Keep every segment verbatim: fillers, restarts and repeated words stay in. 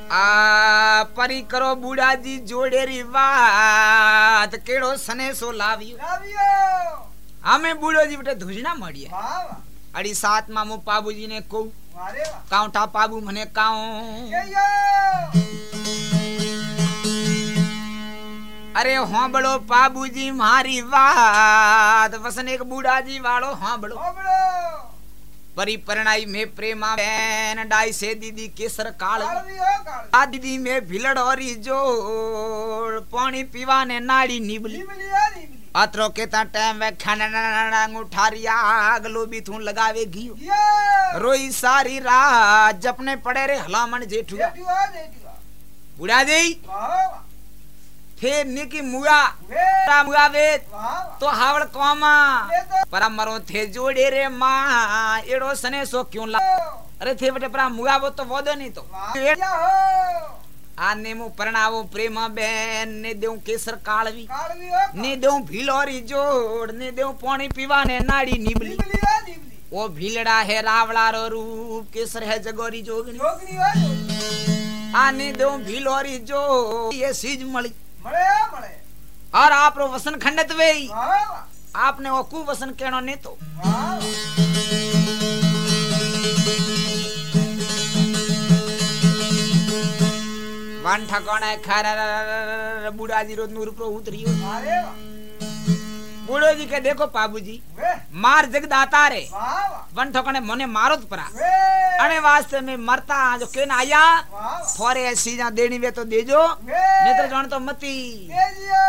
आ परी करो बूढ़ा जी जोड़ेरी बात केड़ो सने सो लावियो लावियो हमें बूढ़ो जी बटे धुजना मड़ी है वाह वाह अड़ी साथ मामू पाबू जी ने को वारे वाह काउंटा पाबू मने काऊ ये यो अरे हाँ बड़ो पाबू जी मारी बात वसन एक बूढ़ा जी वालो हाँ बड़ो ओ बड़ो परी परणाई में प्रेमा बैन डाई से दीदी केसर काल काल हो काल आ दीदी में भिलड़ और जोड़ पानी पीवा ने नाड़ी निबली निबली है निबली अतरो के ता टाइम में खाना उठारिया अगलो भी थू लगावे घियो ये रोई सारी रात जपने पड़े रे हलामन जेठुआ जेठुआ जेठुआ बुढ़ा जी वाह वाह फिर निकी मुआ वे ता मुआ वेत वाह वाह तो हावड़ कोमा ये तो परा मरो थे जोड़े रे मां एड़ो सने सो क्यों ला अरे थे बटे परा मुआ वो तो वोदो नहीं तो वाह या हो आने मु परणावो प्रेम बैन ने देऊ केसर कालवी काल भी हो ने देऊ भीलोरी जोड़ ने देऊ पानी पीवा ने नाड़ी निबली निबली है निबली वो भीलड़ा है रावड़ा रो रूप केसर है जगोरी जोगनी जोगनी हो जोगनी आने देऊ भीलोरी जो ये सीज मली मळे मळे और आप रो वसन खंडित वे वाह वाह आपने वो कु वसन कहनो ने तो वाह वन ठकाना खर बूढ़ा जी रो नूर प्रो उतरियो अरे वाह बूढ़ो जी के देखो पाबू जी वे मार जगदाता रे वाह वाह वन ठकाने मने मारो तो परा वे अने वास्ते में मरता जो केन आया वाह वाह थोरे ऐसी जा देनी वे तो देजो वे नेत्र जान तो मती तेजियो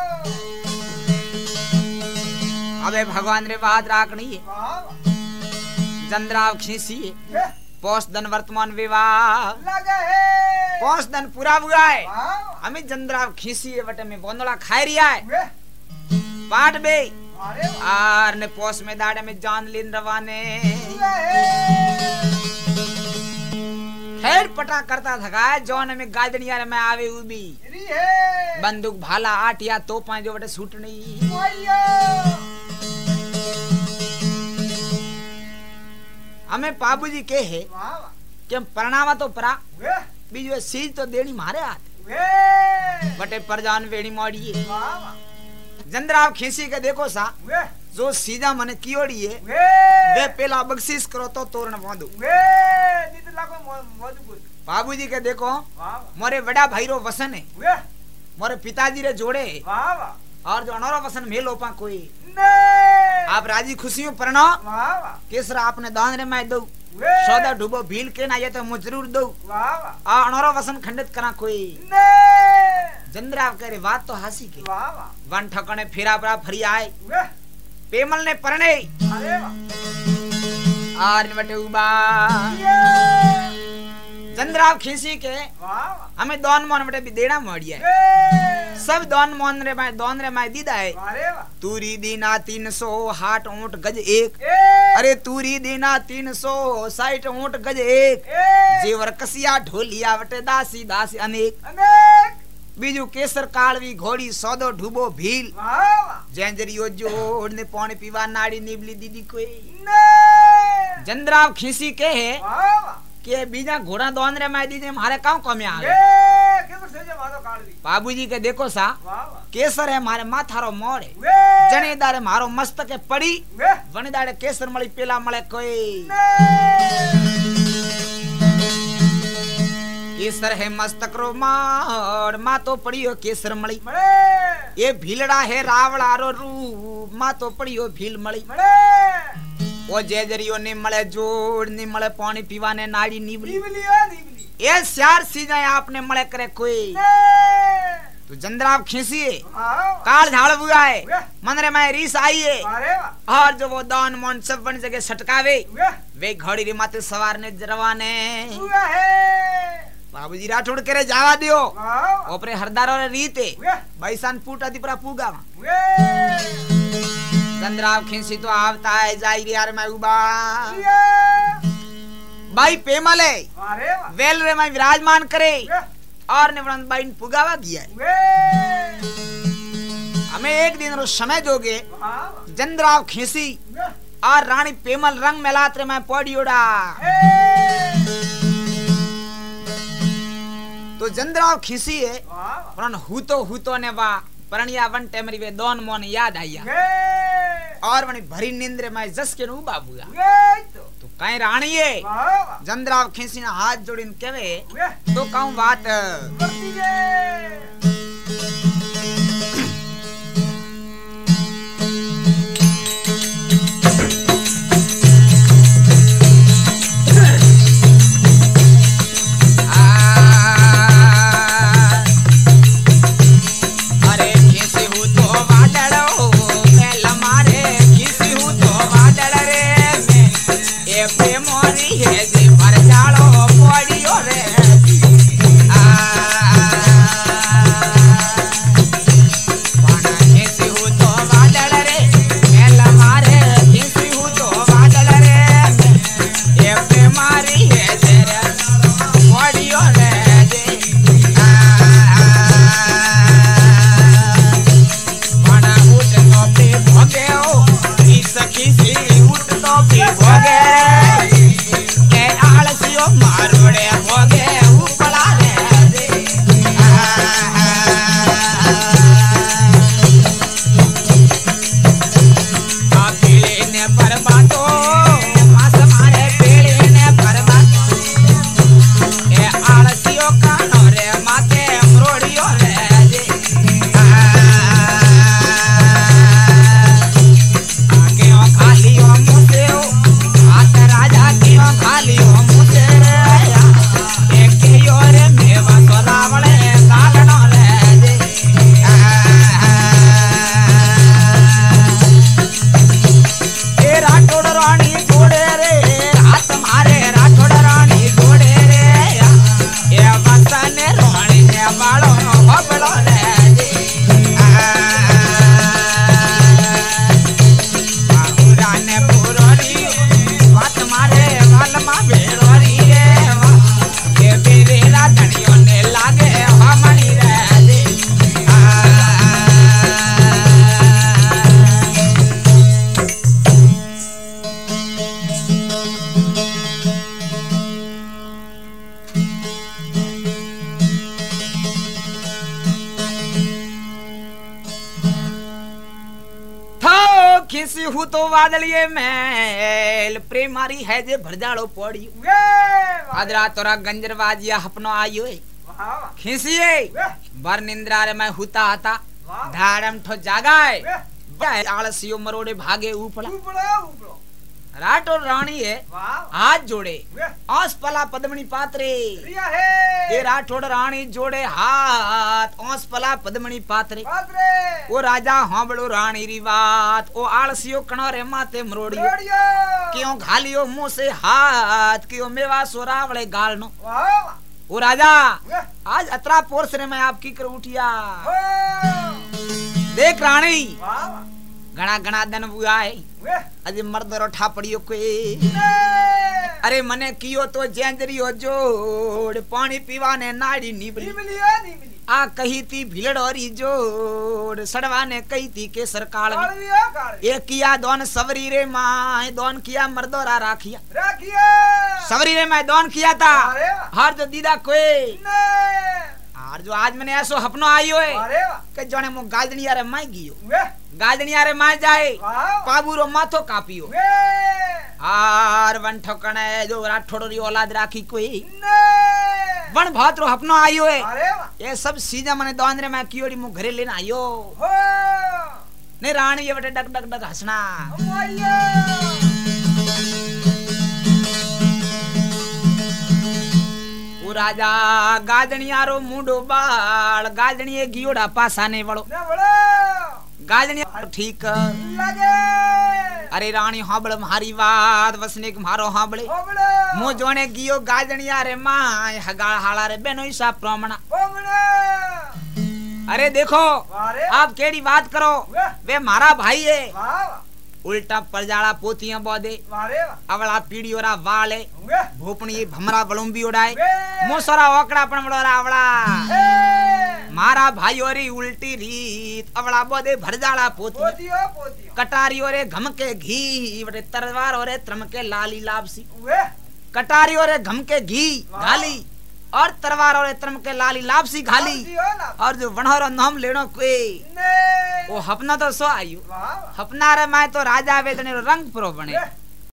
अबे भगवान रे बात राखनी है वाह वाह चंद्राव खीसी है वे पोष दन वर्तमान विवाह लगा है पोष दन पूरा हुआ है वाह वाह हमें चंद्राव खीसी है बटे में बोंदला खाई रिया है वे पाट बे अरे वाह आर ने पोष में दाड़े में जान लीन रवाने लगा है हेड पटा करता थका जौन में गाजनिया में आवे उबी री है बंदूक भाला आटिया तोपा जो बटे सूटनी ओयो हमें पाबूजी के है वाह वाह कि परणावा तो परा वे बीजो सीज तो देनी मारे हाथ वे बटे परजान वेड़ी मोड़ी है वाह वाह जंद्राव खीसी के देखो सा वे जो सीधा मने कियोड़ी है वे वे पेला बख्शीश करो तो तोरण बांधो वे नित लागो मजबूत बाबूजी के देखो वाह वाह मोरे बड़ा भाई रो वसन है वे मोरे पिताजी रे जोड़े है वाह वाह और जो अनोरो वसन मेल ओपा कोई ने आप राजी खुशियों परना वाह वाह केसरा आपने दान रे मैं दो वे सौदा डूबो भील के ना ये तो मुझ जरूर दो वाह वाह आ अनोरो वसन खंडित करा कोई ने जंद्राव करे बात तो हासी के वाह वाह वन ठकने फिरा परा फरी आए वे पेमल ने परने अरे वाह आर बटे उबा ये जंद्राव खीसी के वाह वाह हमें दोन मोन बटे भी देना मोड़िया वे सब दोन मोन रे मैं दोन रे मैं दीदा है अरे वाह तूरी दीना तीन सौ हाट ऊंट गज एक ए अरे तूरी दीना तीन सौ साइट ऊंट गज एक ए जेवर कसिया ढोलिया बटे दासी दासी अनेक अनेक बीजू केसर कालवी घोड़ी सौदो ढूबो भील वाह वाह जेंजरियो जोड़ ने पानी पीवा नाड़ी निबली दीदी कोई ने जंद्राव खीसी के है वाह वाह के बीजा घोड़ा दोन रे मैं दीदी हमारे काम कमिया आ ए गए केसर से मारो काल दी बाबूजी के देखो सा वाह वाह केसर है मारे माथारो मोड़ है वे जनेदार मारो मस्तक है पड़ी वे वनेदारे केसर मળી पेला મળે कोई केसर है मस्तक रो मार मा तो पड़ियो केसर मળી मळे ये भीलड़ा है रावड़ा रो रूप मा तो पड़ियो भील मળી मळे ओ जेजरियो ने मळे जोड़ ने मळे पानी पीवाने नाड़ी नीबली निबलियो निबली ये चार सीधा आपने मळे करे कोई तो जंद्राव खीसी है वाह काल झाड़ बुआ है वे मन रे मैं रीस आई है अरे वाह और जो वो दान मन सब बन जगह सटकावे वे वे घोड़ी री माते सवार ने जरवाने हुआ है बाबूजी राठौड़ करे जावा दियो वाह ओपरे हरदारो रे रीते वे बैसान पूटा दिपरा पूगा वे चंद्राव खींसी तो आवता है जाई रे यार मैं उबा ये भाई पेमले अरे वाह वेल रे मैं विराजमान करे वे और ने वरन बाइन पुगावा दिया है वे हमें एक दिन रो समय जोगे वाह जंद्राव खींसी वे और रानी पेमल रंग मेलात रे मैं पड़ियोड़ा तो जंद्राव खीसी है वाह पण हूतो हूतो ने वा परणिया वन टेमरी वे दोन मोन याद आया वे और वनी भरी नींद्रे में जस के नु बाबूया वे तो तो काई राणी है वाह जंद्राव खीसी ने हाथ जोड़ीन केवे वे तो कहूं बात वर्ती जे खिसी हूँ तो वादलिए मैल प्रेमारी है जे भरजाड़ो पड़ी वे आदरा तोरा गंजरबाजिया अपनो आयो वाह खिसिए वे बर निंद्रा रे मैं हुता आता वाह धाड़म ठो जागाए वे आलसियो मरोड़े भागे ऊपड़ा ऊपड़ा ऊपड़ा राठौर रानी है वाह हाथ जोड़े वे आस पला पद्मनी पात्रे रिया है ये राठौड़ रानी जोड़े हाथ आस पला पद्मनी पात्रे पात्रे ओ राजा हांबड़ो रानी री बात ओ आलसियो कणोरे माते मरोड़ियो रोड़ियो क्यों घालियो मुंह से हाथ क्यों मेवा सोरावले गालनो वाह ओ राजा वे आज अतरा पोरसरे में आपकी कर उठिया हो देख रानी वाह घना घना दिन हुआ है वे अज मर्द रोठा पड़ियो कोई ने अरे मने कियो तो जेंजरियो जोड़ पानी पीवा ने नाड़ी नीबली निमलिया निमली आ कही थी भिलड़ोरी जोड़ सड़वा ने कही थी के सरकार कालविया काल एक किया दोन सवरी रे माँ दोन किया मर्दोरा राखिया रखिए सवरी रे मैं दोन किया था अरे वाह हर जो दीदा कोई ने और जो आज मैंने ऐसो हपनो आयो है अरे वाह के जोने मु गाजनिया रे माई गियो वे गाजनिया रे माई जाए वाह पाबूरो माथो कापियो वे आर वन ठोकने जो राठौड़ी औलाद राखी कोई ने वन भातरो हपनो आयो है अरे वाह ये सब सीजा मने दोन रे मैं कियोड़ी मु घरे लेना आयो हो ने रानी ये बटे डक डक डक हंसना अम्माइया ओ राजा गाजनिया रो मुंडो बाल गाजनिए गियोड़ा पासाने वड़ो ने बड़ो गाजनिया ठीक लगे अरे रानी हाबड़ मारी बात वसनिक मारो हाबड़े हो बड़ो मु जोने गियो गाजनिया रे माय हगाळ हाला रे बेनो ईसा प्रमाणा हो बड़ो अरे देखो वारे आप केड़ी बात करो वे वे मारा भाई है वाह उल्टा परजाड़ा पोतियां बोदे वारे वाह अवला पीड़ियोरा वाले वे भोपणी भमरा बलुंबी उड़ाए वे मोसरा ओकड़ा पण बड़ोरा आवड़ा ए मारा भाईयो री उल्टी रीत अवला बोदे भरजाड़ा पोती पोतियो पोतियो कटारियो रे घम के घी बटे तरवार रे त्रम के लाली लापसी वे कटारियो रे घम के घी वाह। गाली और तलवार और तरम के लाली लापसी खाली लापसी हो ना। और जो वनहर नाम लेनो कोई ने वो हपना तो सो आयु वाह वाह। हपना रे मैं तो राजा वेदने रो रंग प्रो बने ए,